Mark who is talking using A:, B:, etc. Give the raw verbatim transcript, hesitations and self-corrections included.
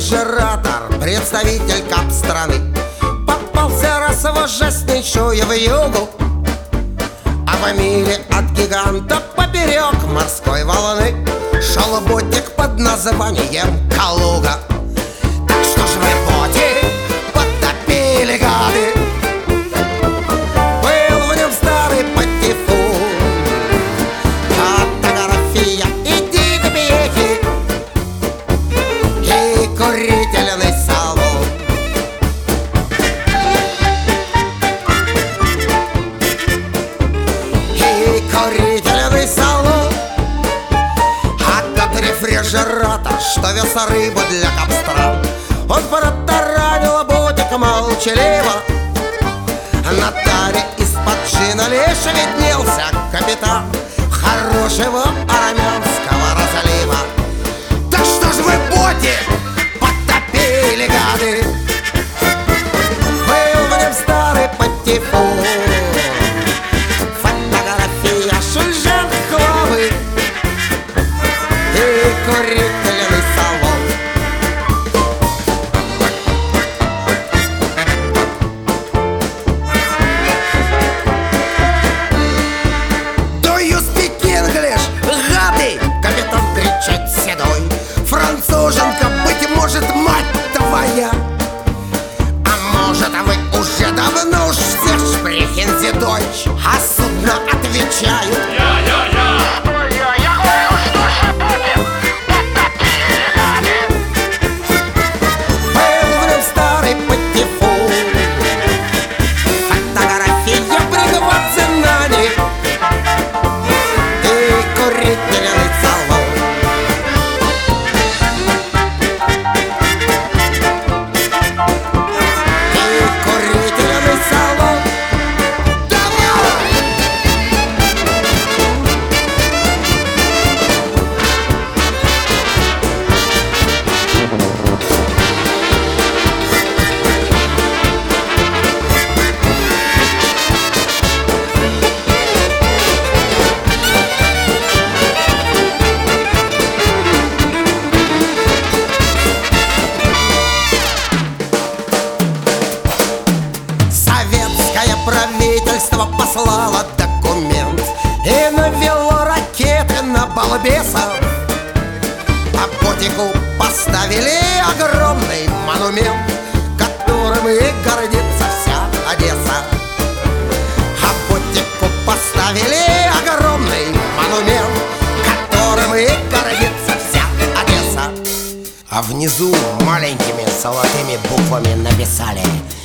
A: рефрижератор, представитель кап страны. Попался раз его жестнейшую в югу, а в мире от гиганта поперек морской волны шел ботик под названием Калуга. Так что ж вы, ботик, потопили, гады? Был в нем старый патефон, фотография и дикобеги, и курительный салон. И курительный салон. А тот рефрижератор, что вез рыбу для капстран, он протаранил ботик молчаливо. На таре из-под джина лишь виднелся капитан хорошего армянского разлива. Да что ж вы, ботик, потопили, гады? Был в нем старый патефон, фотография Шульжан Хлавы и курительный салон. Do you speak English, гады? Капитан кричит седой. Француженка, быть может, мать твоя. А может, вы уже давно уж все шпрехензе дойч, а судно отвечают: был в нем старый патефон, фотография пригваться на них и курительный салон. И курительный салон. Давай! Советское правительство послало документ и навело ракеты на балбесов, а ботику поставили огромный монумент, которым и гордится вся Одесса. А ботику поставили огромный монумент, которым и гордится вся Одесса. А внизу маленькими золотыми буквами написали: